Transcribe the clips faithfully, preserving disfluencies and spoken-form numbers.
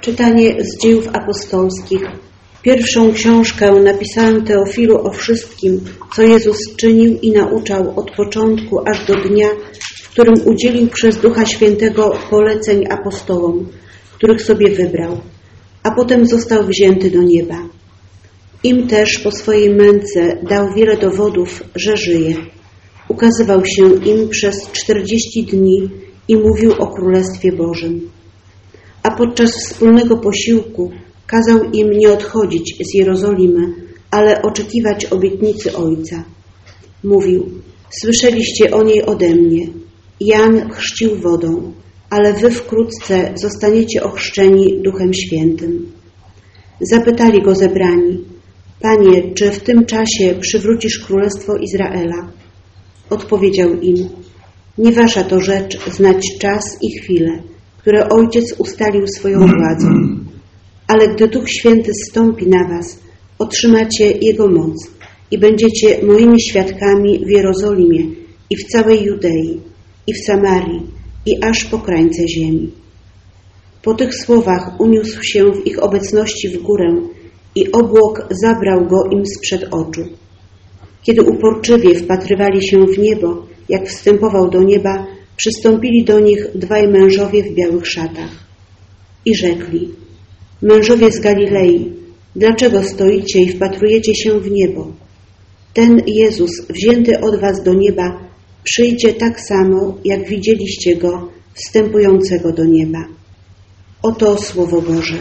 Czytanie z Dziejów Apostolskich. Pierwszą książkę napisałem Teofilu o wszystkim, co Jezus czynił i nauczał od początku aż do dnia, w którym udzielił przez Ducha Świętego poleceń apostołom, których sobie wybrał, a potem został wzięty do nieba. Im też po swojej męce dał wiele dowodów, że żyje. Ukazywał się im przez czterdzieści dni i mówił o Królestwie Bożym. A podczas wspólnego posiłku kazał im nie odchodzić z Jerozolimy, ale oczekiwać obietnicy Ojca. Mówił: słyszeliście o niej ode mnie. Jan chrzcił wodą, ale wy wkrótce zostaniecie ochrzczeni Duchem Świętym. Zapytali go zebrani: Panie, czy w tym czasie przywrócisz Królestwo Izraela? Odpowiedział im: nie wasza to rzecz znać czas i chwilę, które Ojciec ustalił swoją władzą. Ale gdy Duch Święty zstąpi na was, otrzymacie Jego moc i będziecie moimi świadkami w Jerozolimie i w całej Judei, i w Samarii, i aż po krańce ziemi. Po tych słowach uniósł się w ich obecności w górę i obłok zabrał go im sprzed oczu. Kiedy uporczywie wpatrywali się w niebo, jak wstępował do nieba, przystąpili do nich dwaj mężowie w białych szatach i rzekli: mężowie z Galilei, dlaczego stoicie i wpatrujecie się w niebo? Ten Jezus, wzięty od was do nieba, przyjdzie tak samo, jak widzieliście Go wstępującego do nieba. Oto Słowo Boże.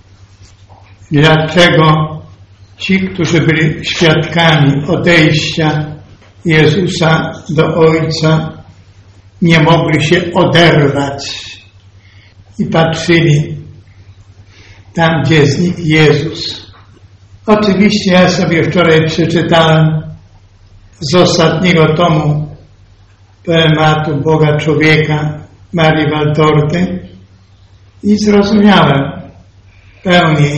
Dlaczego ci, którzy byli świadkami odejścia Jezusa do Ojca, nie mogli się oderwać i patrzyli tam, gdzie znikł Jezus? Oczywiście ja sobie wczoraj przeczytałem z ostatniego tomu poematu Boga Człowieka Marii Waltorty i zrozumiałem pełniej.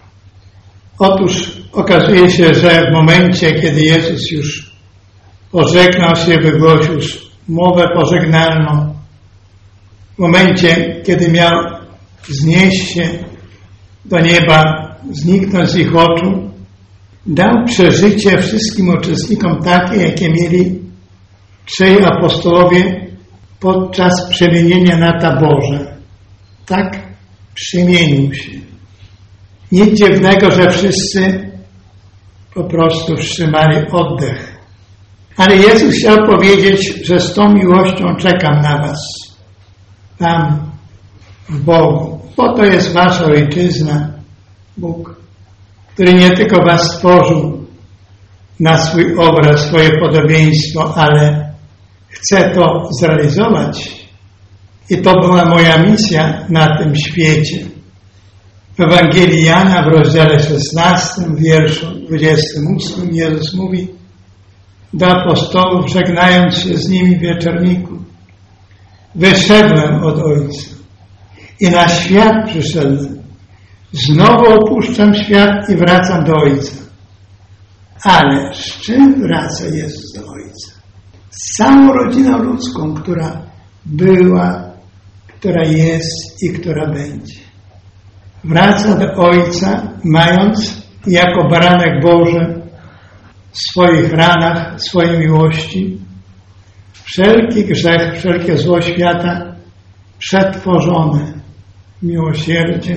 Otóż okazuje się, że w momencie, kiedy Jezus już pożegnał się, wygłosił mowę pożegnalną, w momencie, kiedy miał wznieść się do nieba, zniknąć z ich oczu, dał przeżycie wszystkim uczestnikom takie, jakie mieli trzej apostołowie podczas przemienienia na Taborze. Tak przemienił się. Nic dziwnego, że wszyscy po prostu wstrzymali oddech. Ale Jezus chciał powiedzieć, że z tą miłością czekam na was, tam w Bogu. Po to jest wasza ojczyzna, Bóg, który nie tylko was stworzył na swój obraz, swoje podobieństwo, ale chce to zrealizować. I to była moja misja na tym świecie. W Ewangelii Jana w rozdziale szesnastym, wierszu dwudziestym ósmym Jezus mówi do apostołów, żegnając się z nimi w wieczorniku: wyszedłem od Ojca i na świat przyszedłem. Znowu opuszczam świat i wracam do Ojca. Ale z czym wraca Jezus do Ojca? Z całą rodziną ludzką, która była, która jest i która będzie. Wraca do Ojca, mając jako baranek Boży w swoich ranach, w swojej miłości wszelki grzech, wszelkie zło świata przetworzone miłosierdziem,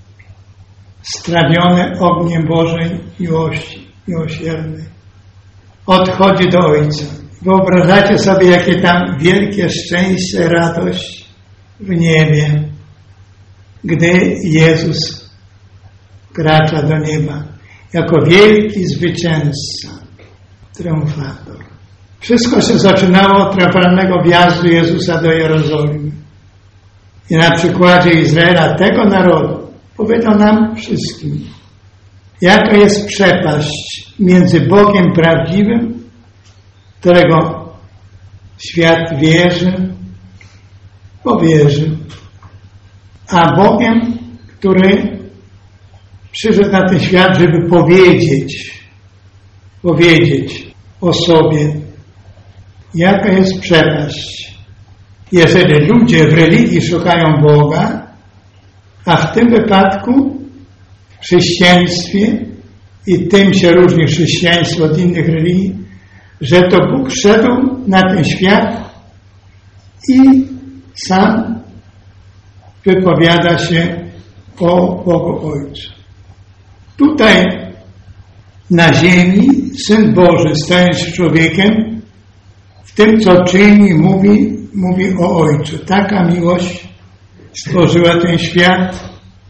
strawione ogniem Bożej miłości, miłosiernej. Odchodzi do Ojca. Wyobrażacie sobie, jakie tam wielkie szczęście, radość w niebie, gdy Jezus wkracza do nieba jako wielki zwycięzca, triumfator. Wszystko się zaczynało od triumfalnego wjazdu Jezusa do Jerozolimy. I na przykładzie Izraela, tego narodu, powiedział nam wszystkim, jaka jest przepaść między Bogiem prawdziwym, którego świat wierzy, powierzył, a Bogiem, który przyszedł na ten świat, żeby powiedzieć, powiedzieć o sobie, jaka jest przepaść. Jeżeli ludzie w religii szukają Boga, A w tym wypadku w chrześcijaństwie, i tym się różni chrześcijaństwo od innych religii, że to Bóg szedł na ten świat i sam wypowiada się o Bogu Ojcu. Tutaj na ziemi Syn Boży, stając się człowiekiem, w tym co czyni, mówi, mówi o Ojcu. Taka miłość stworzyła ten świat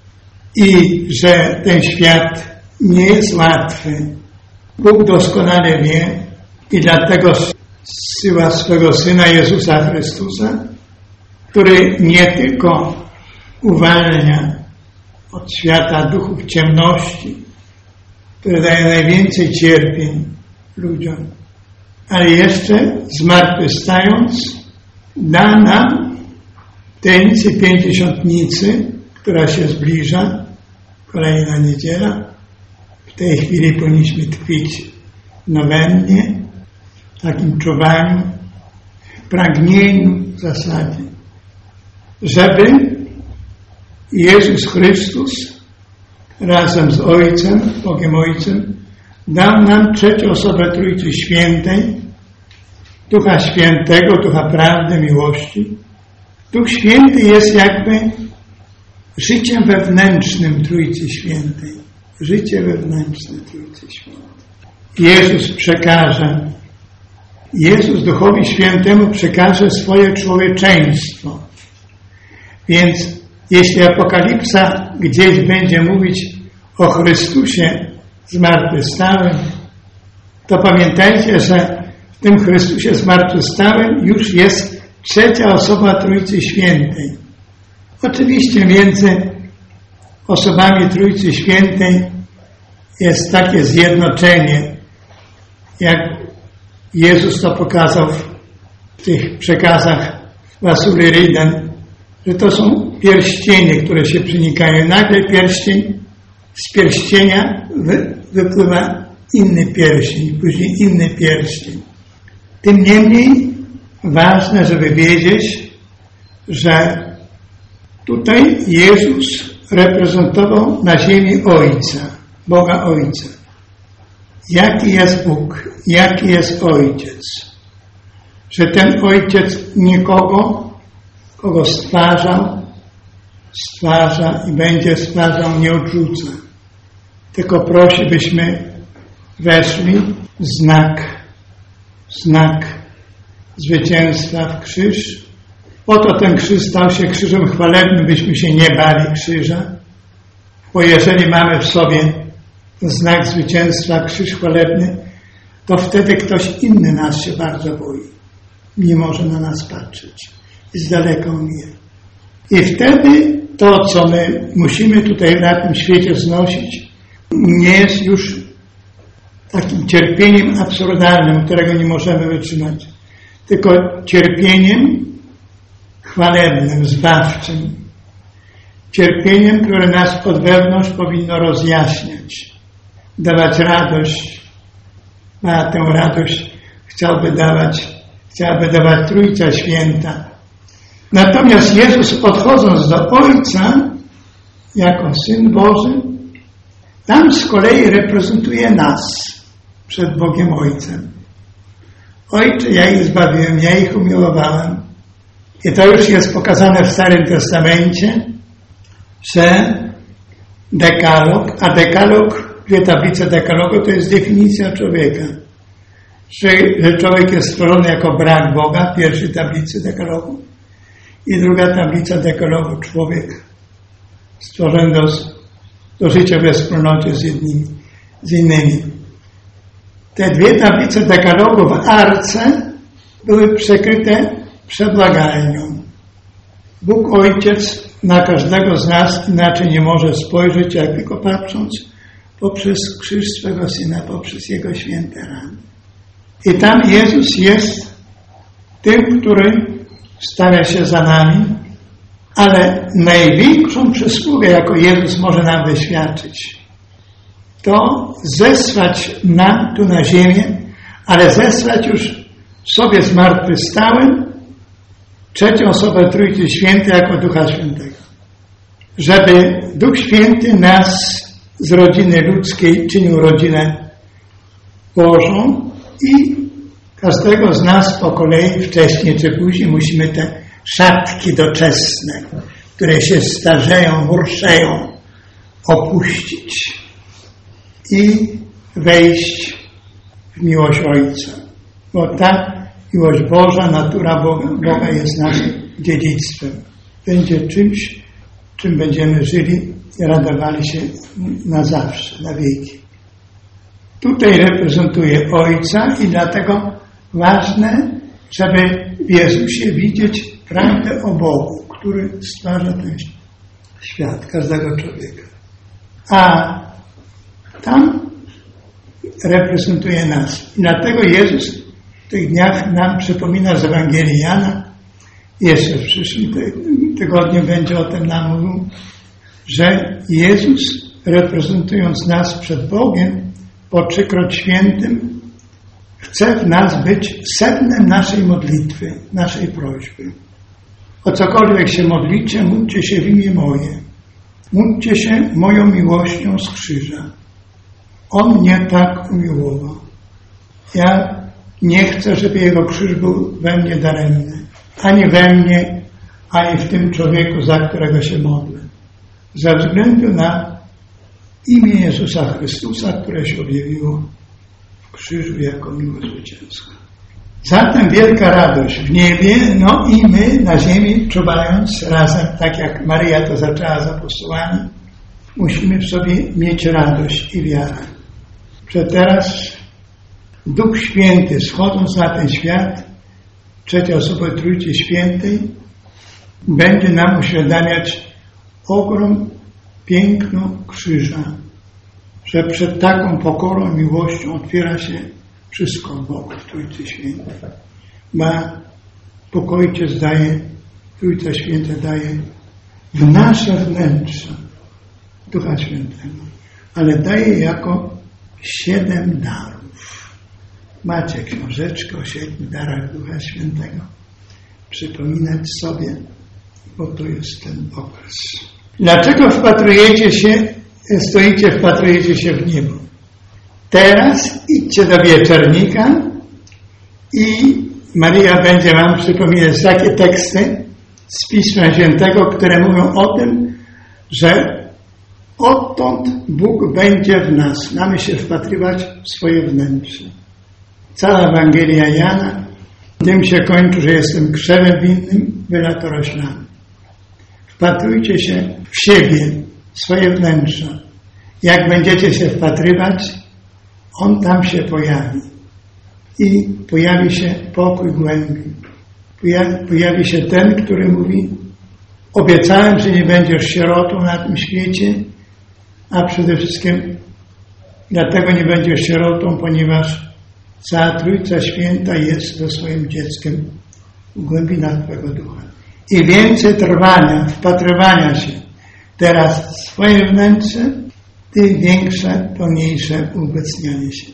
i że ten świat nie jest łatwy. Bóg doskonale wie i dlatego zsyła swego Syna Jezusa Chrystusa, który nie tylko uwalnia od świata duchów ciemności, który daje najwięcej cierpień ludziom, ale jeszcze zmartwychwstając da nam w tajemnicy pięćdziesiątnicy, która się zbliża, kolejna niedziela. W tej chwili powinniśmy tkwić w nowennie, w takim czuwaniu, w pragnieniu w zasadzie, żeby Jezus Chrystus razem z Ojcem, Bogiem Ojcem, dał nam trzecią osobę Trójcy Świętej, Ducha Świętego, Ducha Prawdy, Miłości. Duch Święty jest jakby życiem wewnętrznym Trójcy Świętej. Życie wewnętrzne Trójcy Świętej. Jezus przekaże, Jezus Duchowi Świętemu przekaże swoje człowieczeństwo. Więc jeśli Apokalipsa gdzieś będzie mówić o Chrystusie zmartwychwstałym, to pamiętajcie, że w tym Chrystusie zmartwychwstałym już jest trzecia osoba Trójcy Świętej. Oczywiście między osobami Trójcy Świętej jest takie zjednoczenie, jak Jezus to pokazał w tych przekazach Vasuli Riden, że to są pierścienie, które się przenikają. Nagle pierścień, z pierścienia wy, wypływa inny pierścień, później inny pierścień. Tym niemniej ważne, żeby wiedzieć, że tutaj Jezus reprezentował na ziemi Ojca, Boga Ojca. Jaki jest Bóg? Jaki jest Ojciec? Że ten Ojciec nikogo, kogo stwarzał, stwarza i będzie stwarzał, nie odrzuca. Tylko prosi, byśmy weszli w znak, znak zwycięstwa w krzyż. Oto ten krzyż stał się krzyżem chwalebnym, byśmy się nie bali krzyża, bo jeżeli mamy w sobie znak zwycięstwa, krzyż chwalebny, to wtedy ktoś inny nas się bardzo boi. Nie może na nas patrzeć. I z daleka umie. I wtedy to, co my musimy tutaj na tym świecie znosić, nie jest już takim cierpieniem absurdalnym, którego nie możemy wytrzymać, tylko cierpieniem chwalebnym, zbawczym. Cierpieniem, które nas od wewnątrz powinno rozjaśniać, dawać radość. A tę radość chciałby dawać, chciałaby dawać Trójca Święta. Natomiast Jezus, odchodząc do Ojca, jako Syn Boży, tam z kolei reprezentuje nas przed Bogiem Ojcem. Ojcze, ja ich zbawiłem, ja ich umiłowałem. I to już jest pokazane w Starym Testamencie, że dekalog, a dekalog, dwie tablice dekalogu to jest definicja człowieka. Że, że człowiek jest stworzony jako brak Boga, w pierwszej tablicy dekalogu. I druga tablica dekalogu, człowiek stworzony do, do życia we wspólnocie z, jednymi, z innymi. Te dwie tablice dekalogu w arce były przykryte przebłagalnią. Bóg Ojciec na każdego z nas inaczej nie może spojrzeć, jak tylko patrząc poprzez krzyż swego Syna, poprzez Jego święte rany. I tam Jezus jest tym, który stawia się za nami, ale największą przysługę, jako Jezus może nam wyświadczyć, to zesłać nam tu na ziemię, ale zesłać już sobie zmartwychwstałym trzecią osobę Trójcy Świętej jako Ducha Świętego. żeby Duch Święty nas z rodziny ludzkiej czynił rodzinę Bożą i każdego z nas po kolei wcześniej czy później musimy te szatki doczesne, które się starzeją, murszeją, opuścić i wejść w miłość Ojca. Bo ta miłość Boża, natura Boga, Boga jest naszym dziedzictwem. Będzie czymś, czym będziemy żyli i radowali się na zawsze, na wieki. Tutaj reprezentuje Ojca i dlatego ważne, żeby w Jezusie widzieć prawdę o Bogu, który stwarza ten świat, każdego człowieka. A tam reprezentuje nas. I dlatego Jezus w tych dniach nam przypomina z Ewangelii Jana, jeszcze w przyszłym tygodniu będzie o tym nam mówił, że Jezus, reprezentując nas przed Bogiem, po trzykroć świętym, chce w nas być sednem naszej modlitwy, naszej prośby. O cokolwiek się modlicie, módlcie się w imię moje. Módlcie się moją miłością z krzyża. On mnie tak umiłował. Ja nie chcę, żeby Jego krzyż był we mnie daremny. Ani we mnie, ani w tym człowieku, za którego się modlę. Ze względu na imię Jezusa Chrystusa, które się objawiło w krzyżu jako miłość zwycięska. Zatem wielka radość w niebie, no i my na ziemi, czuwając razem, tak jak Maryja to zaczęła z apostołami, musimy w sobie mieć radość i wiarę. Że teraz Duch Święty, schodząc na ten świat, trzeciej osoby Trójcy Świętej, będzie nam uświadamiać ogrom, piękno krzyża, że przed taką pokorą, miłością otwiera się wszystko Bogu w Trójcy Świętej. Ma pokój Ojciec daje, Trójca Święta daje w nasze wnętrze Ducha Świętego, ale daje jako siedem darów. Macie książeczkę o siedmiu darach Ducha Świętego. Przypominać sobie, bo to jest ten okres. Dlaczego wpatrujecie się, stoicie, wpatrujecie się w niebo? Teraz idźcie do wieczornika i Maryja będzie wam przypominać takie teksty z Pisma Świętego, które mówią o tym, że odtąd Bóg będzie w nas. Mamy się wpatrywać w swoje wnętrze. Cała Ewangelia Jana tym się kończy, że jestem krzewem winnym, wy lato roślami. Wpatrujcie się w siebie, w swoje wnętrze. Jak będziecie się wpatrywać, On tam się pojawi. I pojawi się pokój głębi. Pojawi, pojawi się ten, który mówi: obiecałem, że nie będziesz sierotą na tym świecie, a przede wszystkim dlatego nie będziesz sierotą, ponieważ cała Trójca Święta jest ze swoim dzieckiem w głębinach Twego ducha. I więcej trwania, wpatrywania się teraz w swoje wnętrze, tym większe, pełniejsze uobecnianie się.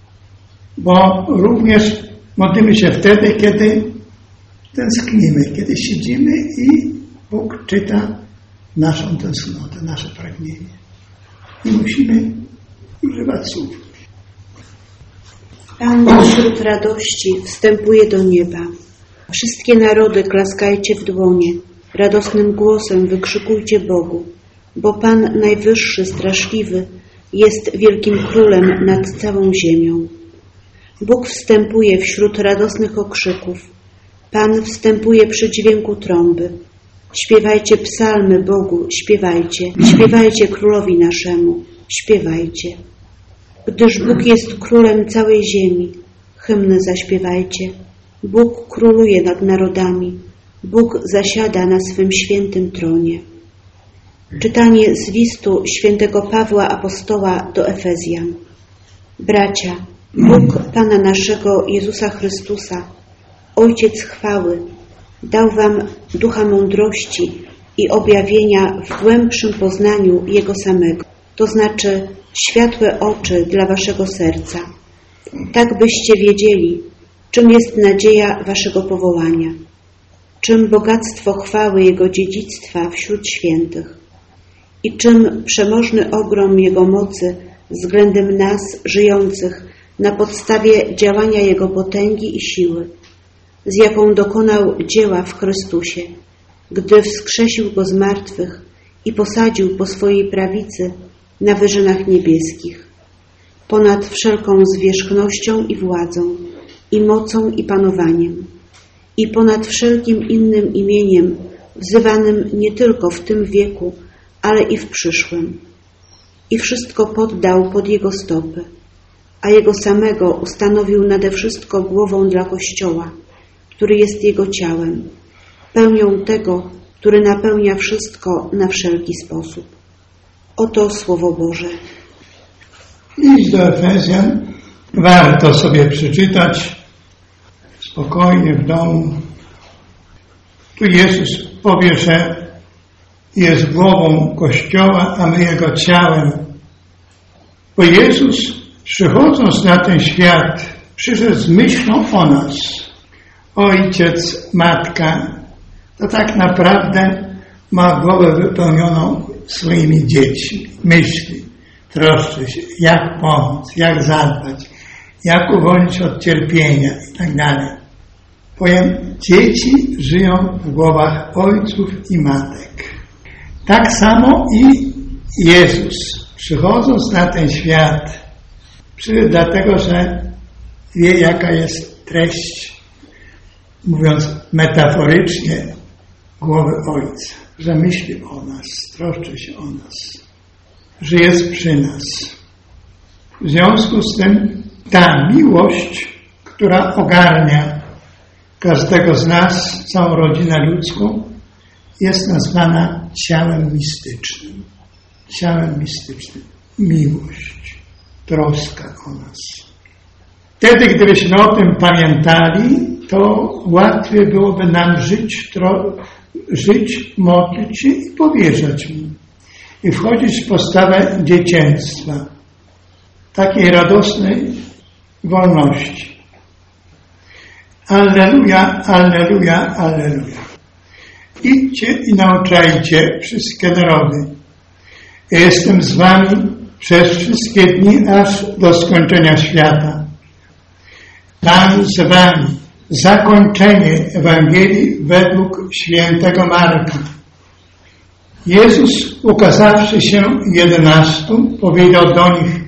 Bo również modlimy się wtedy, kiedy tęsknimy, kiedy siedzimy i Bóg czyta naszą tęsknotę, nasze pragnienie. I musimy używać słów. Pan wśród radości wstępuje do nieba. Wszystkie narody klaskajcie w dłonie, radosnym głosem wykrzykujcie Bogu, bo Pan najwyższy, straszliwy, jest wielkim królem nad całą ziemią. Bóg wstępuje wśród radosnych okrzyków. Pan wstępuje przy dźwięku trąby. Śpiewajcie psalmy Bogu, śpiewajcie, śpiewajcie królowi naszemu, śpiewajcie. Gdyż Bóg jest królem całej ziemi, hymny zaśpiewajcie. Bóg króluje nad narodami, Bóg zasiada na swym świętym tronie. Czytanie z listu świętego Pawła Apostoła do Efezjan. Bracia, Bóg Pana naszego Jezusa Chrystusa, Ojciec chwały, dał wam ducha mądrości i objawienia w głębszym poznaniu Jego samego, to znaczy światłe oczy dla waszego serca, tak byście wiedzieli, czym jest nadzieja waszego powołania, czym bogactwo chwały Jego dziedzictwa wśród świętych, i czym przemożny ogrom Jego mocy względem nas, żyjących, na podstawie działania Jego potęgi i siły, z jaką dokonał dzieła w Chrystusie, gdy wskrzesił Go z martwych i posadził po swojej prawicy na wyżynach niebieskich, ponad wszelką zwierzchnością i władzą, i mocą i panowaniem, i ponad wszelkim innym imieniem, wzywanym nie tylko w tym wieku, ale i w przyszłym. I wszystko poddał pod Jego stopy, a Jego samego ustanowił nade wszystko głową dla Kościoła, który jest Jego ciałem, pełnią tego, który napełnia wszystko na wszelki sposób. Oto Słowo Boże. List do Efezjan warto sobie przeczytać spokojnie w domu. Tu Jezus powie, że jest głową Kościoła, a my Jego ciałem. Bo Jezus, przychodząc na ten świat, przyszedł z myślą o nas. Ojciec, matka, to tak naprawdę ma głowę wypełnioną swoimi dziećmi. Myśli, troszczy się, jak pomóc, jak zadbać, jak uwolnić od cierpienia i tak dalej. Powiem, dzieci żyją w głowach ojców i matek. Tak samo i Jezus, przychodząc na ten świat, przyszedł dlatego, że wie, jaka jest treść, mówiąc metaforycznie, głowy Ojca, że myśli o nas, troszczy się o nas, że jest przy nas. W związku z tym ta miłość, która ogarnia każdego z nas, całą rodzinę ludzką, jest nazwana ciałem mistycznym. Ciałem mistycznym. Miłość, troska o nas. Wtedy, gdybyśmy o tym pamiętali, to łatwiej byłoby nam żyć, tro, żyć, modlić się i powierzać Mu. I wchodzić w postawę dzieciństwa, takiej radosnej wolności. Alleluja, alleluja, alleluja. Idźcie i nauczajcie wszystkie narody. Ja jestem z wami przez wszystkie dni, aż do skończenia świata. Pan z wami. Zakończenie Ewangelii według świętego Marka. Jezus, ukazawszy się jedenastu, powiedział do nich: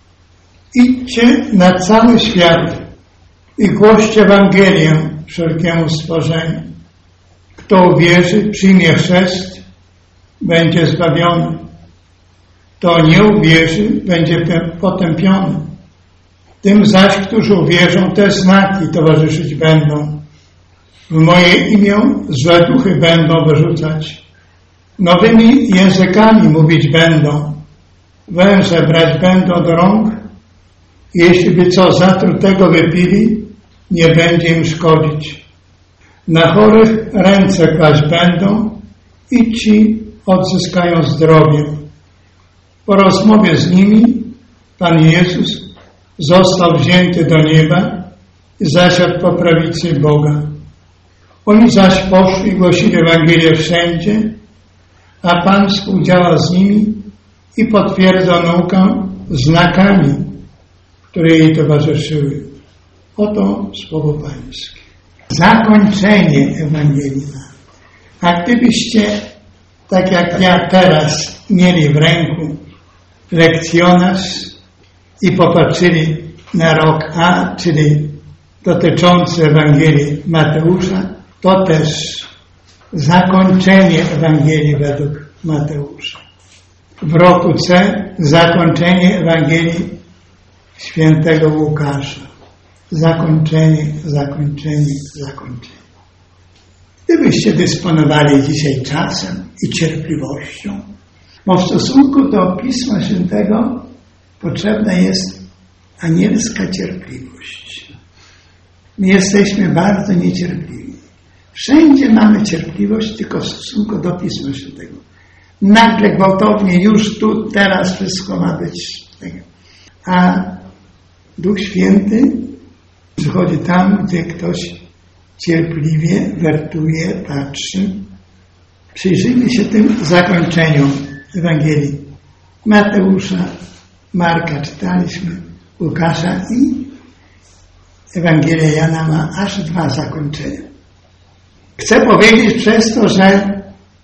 idźcie na cały świat i głoście Ewangelię wszelkiemu stworzeniu. Kto uwierzy, przyjmie chrzest, będzie zbawiony. Kto nie uwierzy, będzie potępiony. Tym zaś, którzy uwierzą, te znaki towarzyszyć będą. W moje imię złe duchy będą wyrzucać. Nowymi językami mówić będą. Węże brać będą do rąk. Jeśli by co zatrutego wypili, nie będzie im szkodzić. Na chorych ręce kłaść będą i ci odzyskają zdrowie. Po rozmowie z nimi Pan Jezus został wzięty do nieba i zasiadł po prawicy Boga. Oni zaś poszli i głosili Ewangelię wszędzie, a Pan współdziałał z nimi i potwierdzał naukę znakami, które jej towarzyszyły. Oto Słowo Pańskie. Zakończenie Ewangelii. A gdybyście, tak jak ja teraz, mieli w ręku lekcjonarz i popatrzyli na rok A, czyli dotyczący Ewangelii Mateusza, to też zakończenie Ewangelii według Mateusza. W roku C zakończenie Ewangelii świętego Łukasza. Zakończenie, zakończenie, zakończenie. Gdybyście dysponowali dzisiaj czasem i cierpliwością, bo w stosunku do Pisma Świętego potrzebna jest anielska cierpliwość. My jesteśmy bardzo niecierpliwi. Wszędzie mamy cierpliwość, tylko w stosunku do Pisma Świętego. Nagle, gwałtownie, już tu, teraz wszystko ma być. A Duch Święty przychodzi tam, gdzie ktoś cierpliwie wertuje, patrzy. Przyjrzyjmy się tym zakończeniom Ewangelii Mateusza, Marka czytaliśmy, Łukasza i Ewangelia Jana ma aż dwa zakończenia. Chcę powiedzieć przez to, że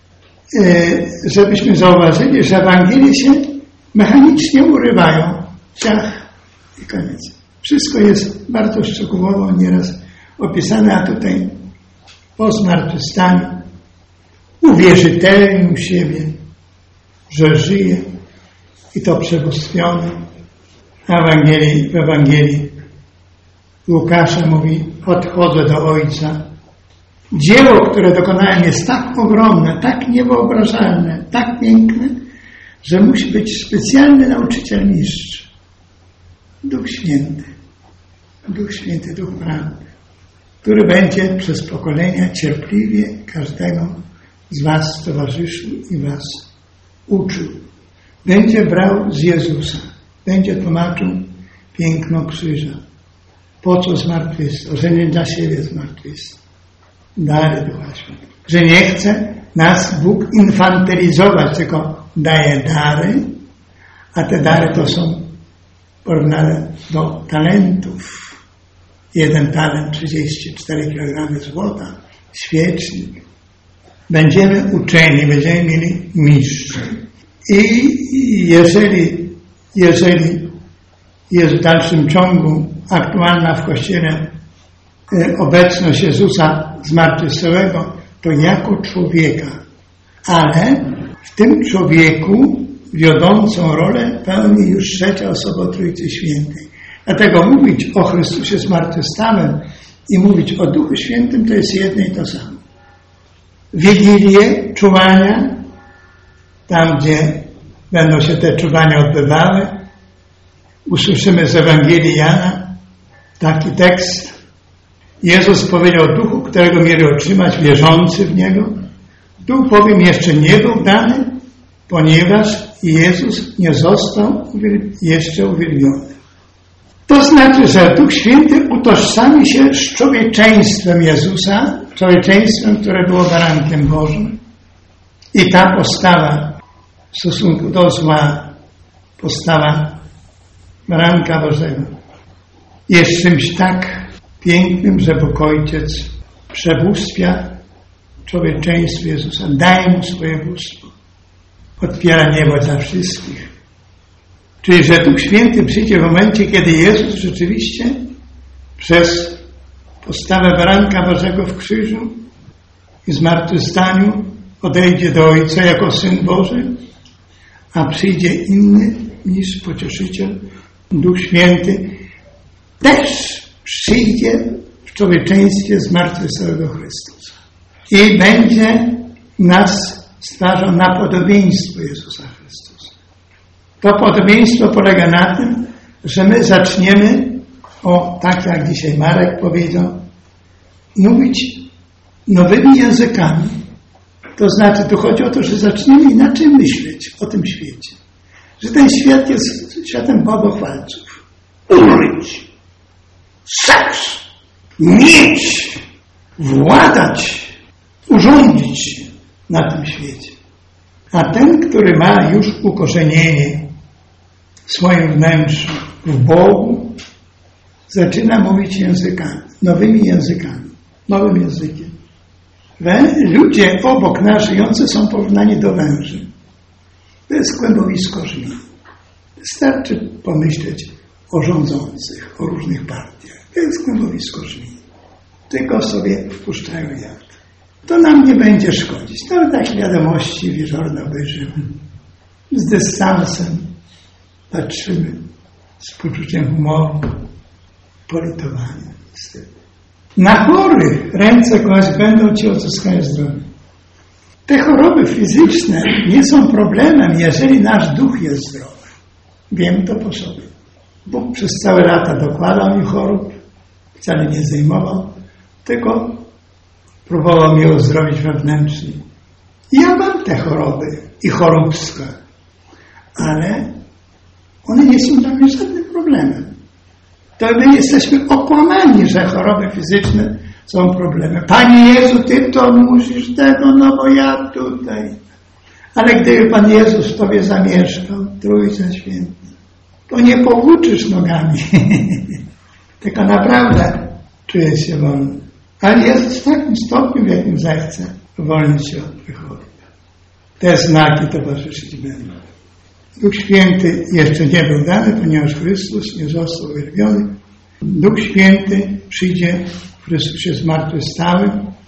żebyśmy zauważyli, że Ewangelie się mechanicznie urywają. Ciach i koniec. Wszystko jest bardzo szczegółowo nieraz opisane, a tutaj po zmartwychwstaniu uwierzytelnił siebie, że żyje i to przebóstwiony. W Ewangelii, w Ewangelii Łukasza mówi: odchodzę do Ojca. Dzieło, które dokonałem, jest tak ogromne, tak niewyobrażalne, tak piękne, że musi być specjalny nauczyciel mistrz. Duch Święty. Duch Święty, Duch Prawdy, który będzie przez pokolenia cierpliwie każdego z was towarzyszył i was uczył. Będzie brał z Jezusa. Będzie tłumaczył piękno krzyża. Po co zmartwychwstał? Że nie dla siebie zmartwychwstał. Dary Ducha Świętego. Że nie chce nas Bóg infantylizować, tylko daje dary, a te dary to są porównane do talentów. Jeden talent, trzydzieści cztery kilogramy złota, świecznik. Będziemy uczeni, będziemy mieli mistrza. I jeżeli, jeżeli jest w dalszym ciągu aktualna w Kościele obecność Jezusa zmartwychwstałego, to jako człowieka. Ale w tym człowieku wiodącą rolę pełni już trzecia osoba Trójcy Świętej. Dlatego mówić o Chrystusie zmartwychwstałym i mówić o Duchu Świętym to jest jedno i to samo. Wigilie, czuwania, tam gdzie będą się te czuwania odbywały, usłyszymy z Ewangelii Jana taki tekst. Jezus powiedział o Duchu, którego mieli otrzymać wierzący w Niego. Duch bowiem jeszcze nie był dany, ponieważ Jezus nie został jeszcze uwielbiony. To znaczy, że Duch Święty utożsami się z człowieczeństwem Jezusa, człowieczeństwem, które było barankiem Bożym. I ta postawa w stosunku do zła, postawa baranka Bożego, jest czymś tak pięknym, że Bóg Ojciec przebóstwia człowieczeństwo Jezusa, daje mu swoje bóstwo, otwiera niebo dla wszystkich. Czyli, że Duch Święty przyjdzie w momencie, kiedy Jezus rzeczywiście przez postawę baranka Bożego w krzyżu i zmartwychwstaniu odejdzie do Ojca jako Syn Boży, a przyjdzie inny niż Pocieszyciel, Duch Święty, też przyjdzie w człowieczeństwie zmartwychwstałego Chrystusa. I będzie nas stwarzał na podobieństwo Jezusa Chrystusa. To podobieństwo polega na tym, że my zaczniemy, o tak jak dzisiaj Marek powiedział, mówić nowymi językami. To znaczy, tu chodzi o to, że zaczniemy inaczej myśleć o tym świecie. Że ten świat jest światem bałwochwalców. Umrzeć, seks, mieć, władać, urządzić się na tym świecie. A ten, który ma już ukorzenienie w swoim wnętrzu, w Bogu, zaczyna mówić językami, nowymi językami, nowym językiem. Ludzie obok nas żyjący są porównani do węży. To jest kłębowisko żmii. Wystarczy pomyśleć o rządzących, o różnych partiach. To jest kłębowisko żmii. Tylko sobie wpuszczają jad. To nam nie będzie szkodzić. To takie wiadomości wieczorne obejrzymy. Z dystansem patrzymy, z poczuciem humoru, politowaniem. Na chorych ręce kłaść będą ci odzyskają zdrowie. Te choroby fizyczne nie są problemem, jeżeli nasz duch jest zdrowy. Wiem to po sobie. Bóg przez całe lata dokładał mi chorób, wcale nie zdejmował, tylko próbował mnie uzdrowić wewnętrznie. Ja mam te choroby i choróbska, ale one nie są dla mnie żadnym problemem. To my jesteśmy okłamani, że choroby fizyczne są problemem. Panie Jezu, Ty to musisz tego, no bo ja tutaj. Ale gdyby Pan Jezus w Tobie zamieszkał, Trójca Święta, to nie powłóczysz nogami, tylko naprawdę czujesz się wolny. Ale Jezus w takim stopniu, w jakim zechce, wolnić się od grzechów. Te znaki towarzyszyć będą. Duch Święty jeszcze nie był dany, ponieważ Chrystus nie został uwielbiony. Duch Święty przyjdzie w Chrystusie zmartwychwstałym,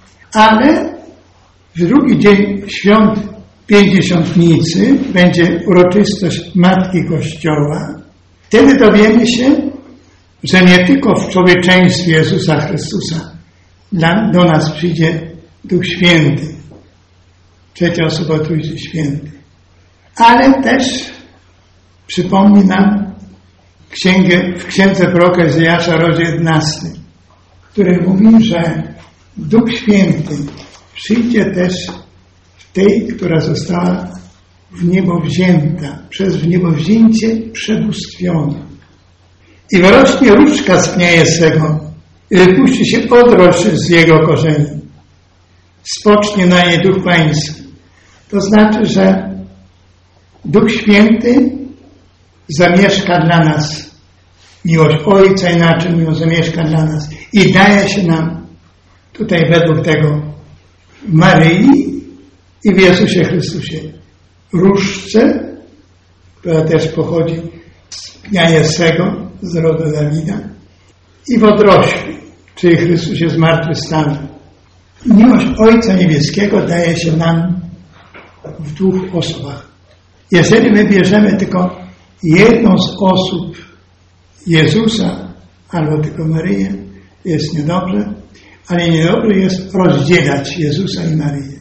ale w drugi dzień świąt Pięćdziesiątnicy będzie uroczystość Matki Kościoła. Wtedy dowiemy się, że nie tylko w człowieczeństwie Jezusa Chrystusa do nas przyjdzie Duch Święty, trzecia osoba Trójcy Świętej, ale też przypomni nam księgę, w księdze proroka Izajasza, rozdział jedenasty, który mówi, że Duch Święty przyjdzie też w tej, która została w niebo wzięta, przez w niebo wzięcie przebóstwiona. I wyrośnie różdżka z pnia Jesego i wypuści się odrość z jego korzeni. Spocznie na nie Duch Pański. To znaczy, że Duch Święty zamieszka dla nas. Miłość Ojca inaczej miłość zamieszka dla nas. I daje się nam tutaj według tego w Maryi i w Jezusie Chrystusie różdżce, która też pochodzi z pnia Jesego, z rodu Dawida, i w odrośli, czyli Chrystusie zmartwychwstały. Miłość Ojca Niebieskiego daje się nam w dwóch osobach. Jeżeli my bierzemy tylko jedną z osób Jezusa albo tylko Maryję, jest niedobrze, ale niedobrze jest rozdzielać Jezusa i Maryję.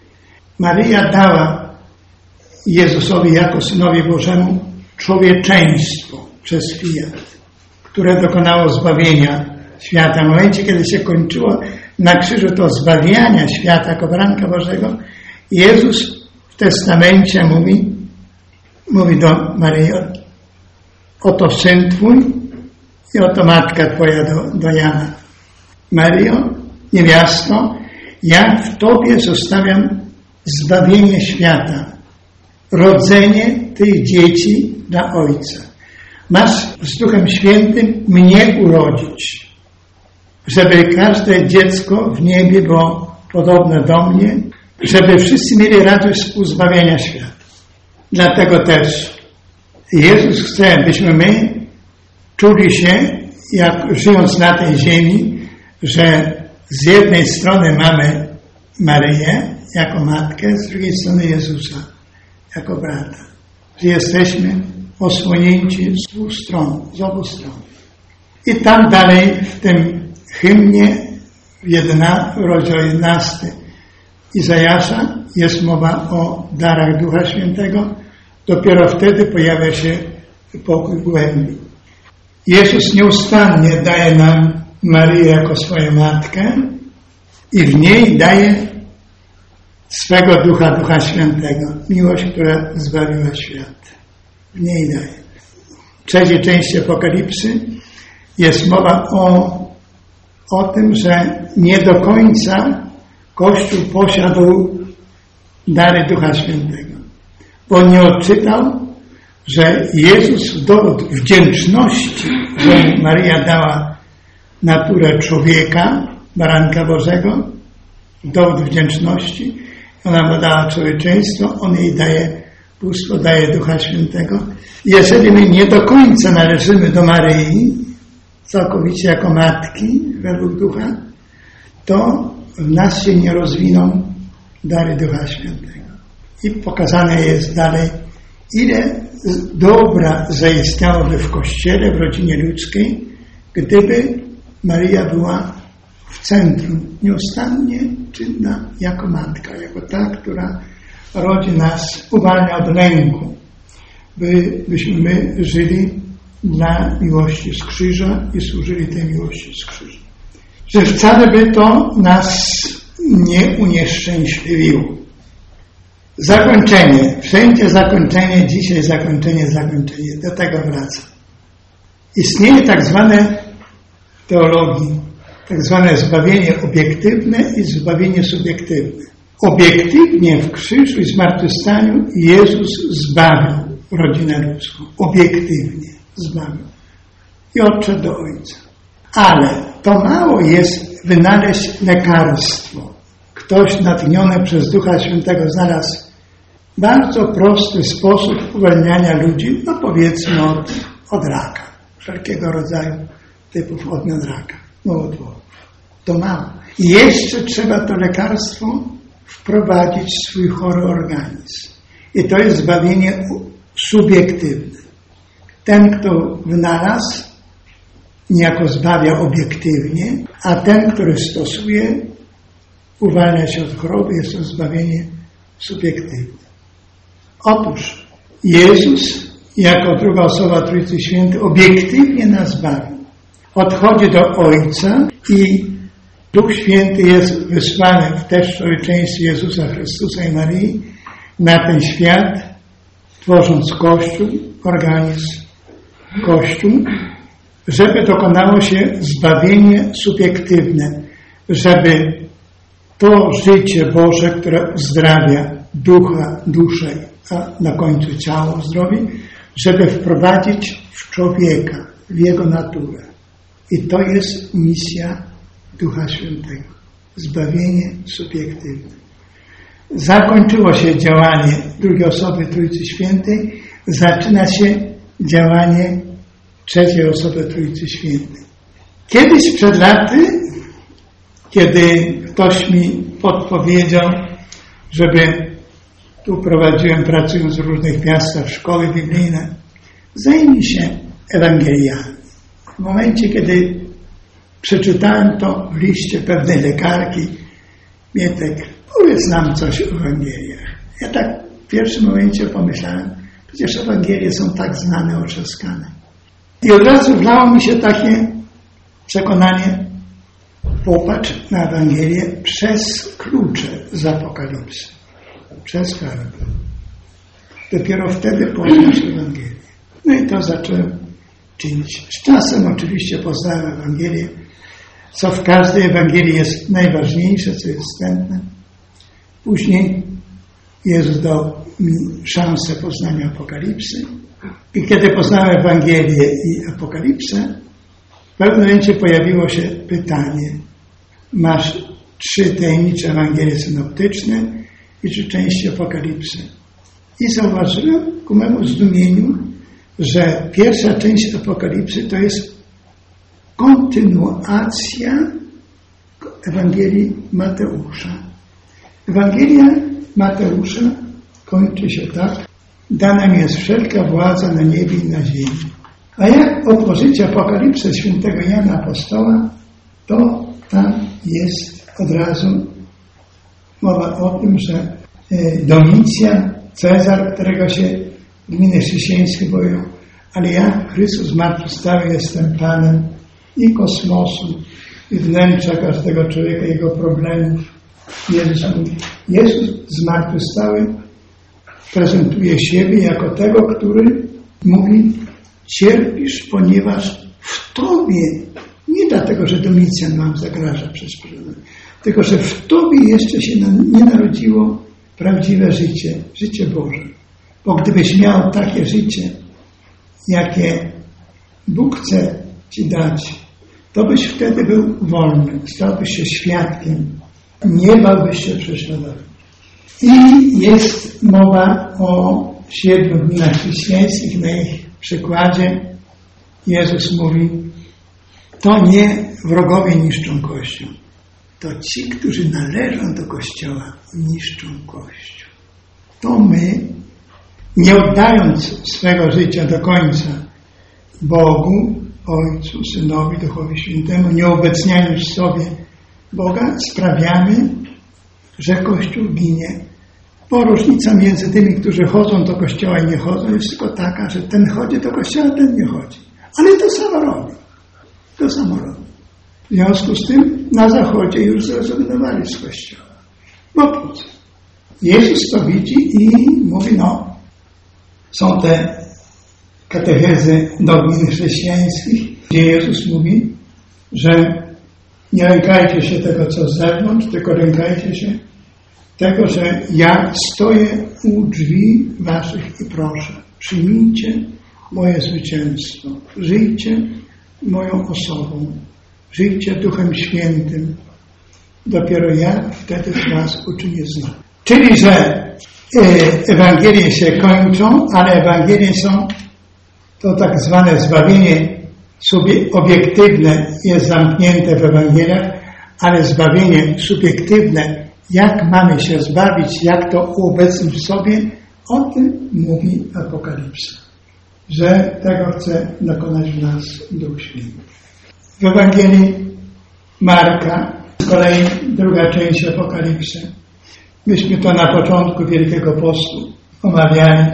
Maryja dała Jezusowi jako Synowi Bożemu człowieczeństwo przez fiat, które dokonało zbawienia świata. W momencie, kiedy się kończyło na krzyżu to zbawiania świata jako baranka Bożego, Jezus w testamencie mówi, mówi do Maryi: oto syn Twój i oto matka Twoja do, do Jana. Maryjo, niewiasto, ja w Tobie zostawiam zbawienie świata, rodzenie tych dzieci dla Ojca. Masz z Duchem Świętym mnie urodzić, żeby każde dziecko w niebie było podobne do mnie, żeby wszyscy mieli radość współzbawienia świata. Dlatego też Jezus chce, byśmy my czuli się, jak żyjąc na tej ziemi, że z jednej strony mamy Maryję jako matkę, z drugiej strony Jezusa jako brata. Że jesteśmy osłonięci z dwóch stron, z obu stron. I tam dalej w tym hymnie, w jedna, rozdział jedenasty Izajasza, jest mowa o darach Ducha Świętego. Dopiero wtedy pojawia się pokój głębi. Jezus nieustannie daje nam Maryję jako swoją matkę i w niej daje swego Ducha, Ducha Świętego. Miłość, która zbawiła świat. W niej daje. W trzeciej części Apokalipsy jest mowa o, o tym, że nie do końca Kościół posiadł dary Ducha Świętego. Bo nie odczytał, że Jezus w dowód wdzięczności, że Maryja dała naturę człowieka, baranka Bożego, w dowód wdzięczności, ona mu dała człowieczeństwo, on jej daje bóstwo, daje Ducha Świętego. Jeżeli my nie do końca należymy do Maryi, całkowicie jako matki według Ducha, to w nas się nie rozwiną dary Ducha Świętego. I pokazane jest dalej, ile dobra zaistniałoby w Kościele, w rodzinie ludzkiej, gdyby Maryja była w centrum, nieustannie czynna jako matka, jako ta, która rodzi nas, uwalnia od lęku, by, byśmy my żyli dla miłości z krzyża i służyli tej miłości z krzyża. Że wcale by to nas nie unieszczęśliwiło. Zakończenie. Wszędzie zakończenie, dzisiaj zakończenie, zakończenie. Do tego wracam. Istnieje tak zwane w teologii, tak zwane zbawienie obiektywne i zbawienie subiektywne. Obiektywnie w krzyżu i zmartwychwstaniu Jezus zbawił rodzinę ludzką. Obiektywnie zbawił. I odszedł do Ojca. Ale to mało jest wynaleźć lekarstwo. Ktoś natchniony przez Ducha Świętego znalazł bardzo prosty sposób uwalniania ludzi, no powiedzmy od, od raka. Wszelkiego rodzaju typów odmian raka. Nowotworów. To mało. I jeszcze trzeba to lekarstwo wprowadzić w swój chory organizm. I to jest zbawienie subiektywne. Ten, kto wynalazł, niejako zbawia obiektywnie, a ten, który stosuje, uwalnia się od choroby, jest to zbawienie subiektywne. Otóż Jezus, jako druga osoba Trójcy Świętej, obiektywnie nas zbawił. Odchodzi do Ojca i Duch Święty jest wysłany w też człowieczeństwie Jezusa Chrystusa i Maryi na ten świat, tworząc Kościół, organizm Kościół, żeby dokonało się zbawienie subiektywne, żeby to życie Boże, które uzdrawia ducha, duszę, a na końcu ciało zdrowi, żeby wprowadzić w człowieka, w jego naturę. I to jest misja Ducha Świętego. Zbawienie subiektywne. Zakończyło się działanie drugiej osoby Trójcy Świętej, zaczyna się działanie trzeciej osoby Trójcy Świętej. Kiedyś przed laty, kiedy ktoś mi podpowiedział, żeby tu prowadziłem, pracując w różnych miastach, szkoły biblijne, zajmij się Ewangeliami. W momencie, kiedy przeczytałem to w liście pewnej lekarki, Mietek, powiedz nam coś o Ewangeliach. Ja tak w pierwszym momencie pomyślałem, przecież Ewangelie są tak znane, otrzaskane. I od razu wlało mi się takie przekonanie, popatrz na Ewangelię przez klucze z Apokalipsy. Przez kartę. Dopiero wtedy poznasz Ewangelię. No i to zacząłem czynić. Z czasem oczywiście poznałem Ewangelię, co w każdej Ewangelii jest najważniejsze, co jest wstępne. Później Jezus dał mi szansę poznania Apokalipsy. I kiedy poznałem Ewangelię i Apokalipsę, w pewnym momencie pojawiło się pytanie. Masz trzy tajemnicze Ewangelie synoptyczne i trzy części Apokalipsy. I zauważyłem ku memu zdumieniu, że pierwsza część Apokalipsy to jest kontynuacja Ewangelii Mateusza. Ewangelia Mateusza kończy się tak: dana mi jest wszelka władza na niebie i na ziemi. A jak otworzycie Apokalipsę świętego Jana Apostoła, to tam jest od razu mowa o tym, że Domicjan, Cezar, którego się gminy chrześcijańskie boją, ale ja, Chrystus zmartwychwstały, jestem Panem i kosmosu, i wnętrza każdego człowieka, jego problemów. Jezus mówi, Jezus zmartwychwstały prezentuje siebie jako tego, który mówi, cierpisz, ponieważ w Tobie, nie dlatego, że Domicjan wam zagraża przez przyrodę, tylko, że w Tobie jeszcze się nie narodziło prawdziwe życie, życie Boże. Bo gdybyś miał takie życie, jakie Bóg chce Ci dać, to byś wtedy był wolny, stałbyś się świadkiem, nie bałbyś się prześladować. I jest mowa o siedmiu gminach chrześcijańskich, na ich przykładzie Jezus mówi, to nie wrogowie niszczą Kościół, to ci, którzy należą do Kościoła, niszczą Kościół. To my, nie oddając swego życia do końca Bogu, Ojcu, Synowi, Duchowi Świętemu, nie obecniając w sobie Boga, sprawiamy, że Kościół ginie. Bo różnica między tymi, którzy chodzą do Kościoła i nie chodzą, jest tylko taka, że ten chodzi do Kościoła, ten nie chodzi. Ale to samo robi. To samo robi. W związku z tym na Zachodzie już zrezygnowali z Kościoła. Bo po co? Jezus to widzi i mówi, no, są te katechezy dogmin chrześcijańskich, gdzie Jezus mówi, że nie lękajcie się tego, co z zewnątrz, tylko lękajcie się tego, że ja stoję u drzwi waszych i proszę, przyjmijcie moje zwycięstwo, żyjcie moją osobą, żyjcie Duchem Świętym. Dopiero ja wtedy was uczynię znak. Czyli, że Ewangelie się kończą, ale Ewangelie są to tak zwane zbawienie sobie obiektywne jest zamknięte w Ewangeliach, ale zbawienie subiektywne, jak mamy się zbawić, jak to uobecnić w sobie, o tym mówi Apokalipsa, że tego chce dokonać w nas Duch Święty. W Ewangelii Marka, z kolei druga część Apokalipsy, myśmy to na początku Wielkiego Postu omawiali.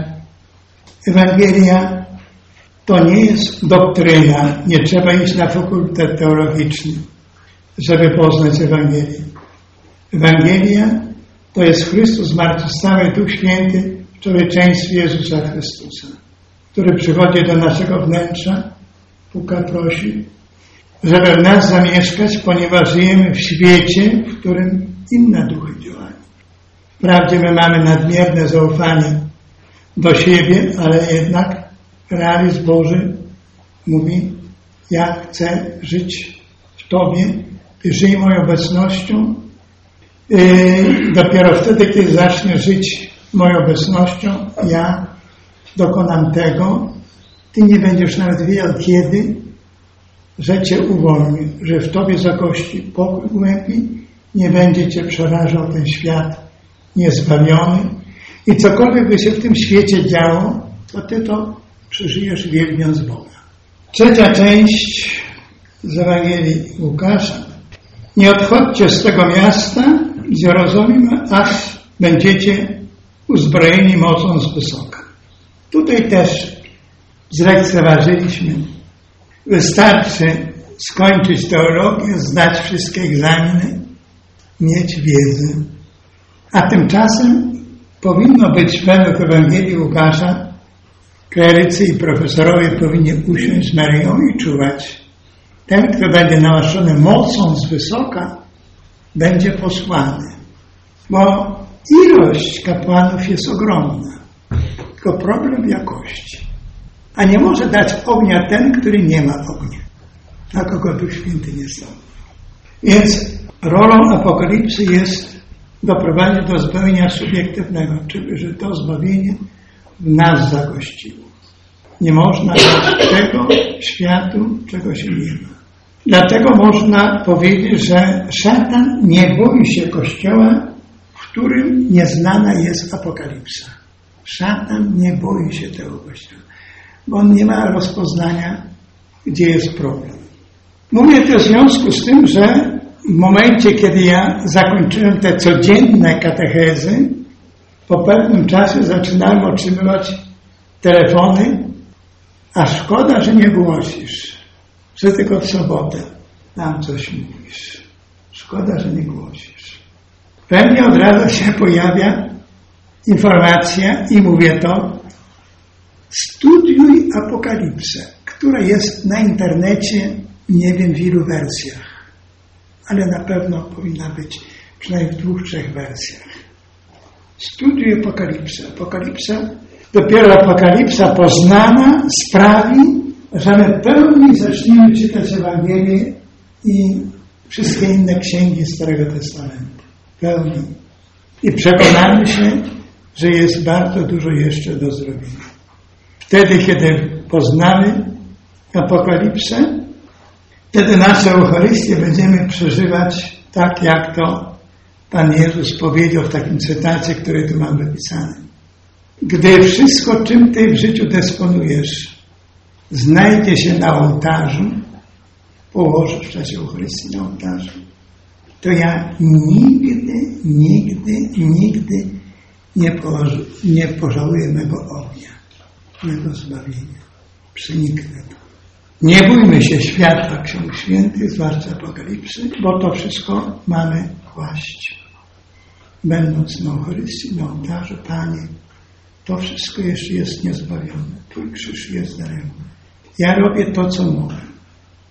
Ewangelia to nie jest doktryna, nie trzeba iść na fakultet teologiczny, żeby poznać Ewangelię. Ewangelia to jest Chrystus zmartwychwstały, Duch Święty w człowieczeństwie Jezusa Chrystusa, który przychodzi do naszego wnętrza, puka, prosi, żeby w nas zamieszkać, ponieważ żyjemy w świecie, w którym inne duchy działają. Wprawdzie my mamy nadmierne zaufanie do siebie, ale jednak realizm Boży mówi, ja chcę żyć w Tobie, Ty żyj moją obecnością. Yy, dopiero wtedy, kiedy zaczniesz żyć moją obecnością, ja dokonam tego, Ty nie będziesz nawet wiedział kiedy, że Cię uwolni, że w Tobie zakości pokój głębi, nie będzie Cię przerażał ten świat niezbawiony i cokolwiek by się w tym świecie działo, to Ty to przeżyjesz wielbiąc Boga. Trzecia część z Ewangelii Łukasza. Nie odchodźcie z tego miasta, z Jerozolimy, aż będziecie uzbrojeni mocą z wysoka. Tutaj też zlekceważyliśmy. Wystarczy skończyć teologię, zdać wszystkie egzaminy, mieć wiedzę. A tymczasem powinno być według Ewangelii Łukasza, klerycy i profesorowie powinni usiąść z Maryją i czuwać. Ten, kto będzie namaszczony mocą z wysoka, będzie posłany. Bo ilość kapłanów jest ogromna. Tylko problem jakości. A nie może dać ognia ten, który nie ma ognia. Na kogo Duch Święty nie stał. Więc rolą Apokalipsy jest doprowadzić do zbawienia subiektywnego, czyli że to zbawienie w nas zagościło. Nie można dać tego światu, czego się nie ma. Dlatego można powiedzieć, że szatan nie boi się Kościoła, w którym nieznana jest Apokalipsa. Szatan nie boi się tego Kościoła, bo on nie ma rozpoznania, gdzie jest problem. Mówię to w związku z tym, że w momencie, kiedy ja zakończyłem te codzienne katechezy, po pewnym czasie zaczynałem otrzymywać telefony, a szkoda, że nie głosisz, że tylko w sobotę nam coś mówisz. Szkoda, że nie głosisz. We mnie od razu się pojawia informacja i mówię to, studiuj Apokalipsę, która jest na internecie, nie wiem w ilu wersjach, ale na pewno powinna być przynajmniej w dwóch, trzech wersjach. Studiuj Apokalipsę. Apokalipsa, dopiero Apokalipsa poznana sprawi, że my pełni zaczniemy czytać Ewangelię i wszystkie inne księgi Starego Testamentu. Pełni. I przekonamy się, że jest bardzo dużo jeszcze do zrobienia. Wtedy, kiedy poznamy Apokalipsę, wtedy nasze Eucharystię będziemy przeżywać tak, jak to Pan Jezus powiedział w takim cytacie, który tu mam wypisane. Gdy wszystko, czym Ty w życiu dysponujesz, znajdzie się na ołtarzu, położysz w czasie Eucharystii na ołtarzu, to ja nigdy, nigdy, nigdy nie, poż- nie pożałuję mego ognia, mego zbawienia. Przeniknę to. Nie bójmy się światła Ksiąg Świętych, zwłaszcza Apokalipsy, bo to wszystko mamy kłaść. Będąc na Eucharystii, na ołtarzu, Panie, to wszystko jeszcze jest niezbawione. Twój krzyż jest daremny. Ja robię to, co mogę.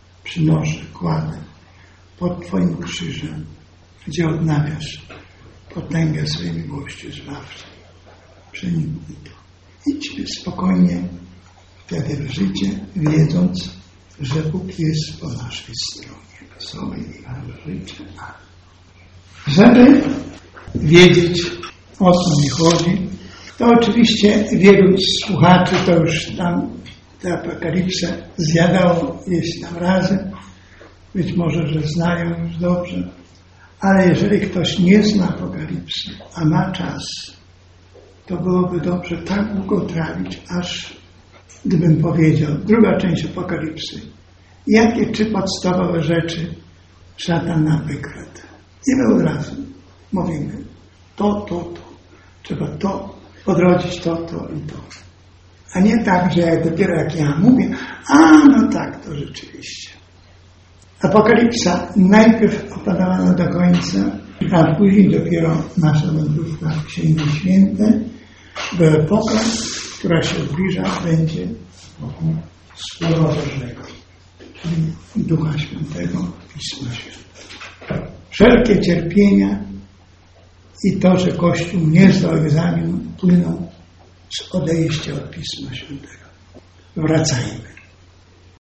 Przynoszę, kładę pod Twoim krzyżem, gdzie odnawiasz potęgę swojej miłości zbawczej. Przeniknij to. Idźmy spokojnie wtedy w życie, wiedząc, że Bóg jest po naszej stronie. Sobie i Wam życzę. Żeby wiedzieć, o co mi chodzi, to oczywiście wielu słuchaczy to już tam tę apokalipsę zjadało jeśli tam razy. Być może, że znają już dobrze. Ale jeżeli ktoś nie zna apokalipsy, a ma czas, to byłoby dobrze tak długo trawić, aż gdybym powiedział, druga część apokalipsy. Jakie trzy podstawowe rzeczy szatan nam wykradł? I my od razu mówimy to, to, to. Trzeba to, odrodzić to, to i to. A nie tak, że jak dopiero jak ja mówię, a no tak, to rzeczywiście. Apokalipsa najpierw opowiadana do końca, a później dopiero nasza wędrówka w Księgi Święte, bo epoka, która się zbliża, będzie wokół Słowa Bożego, czyli Ducha Świętego, Pisma Świętego. Wszelkie cierpienia i to, że Kościół nie zdał egzaminu, płyną z odejścia od Pisma Świętego. Wracajmy.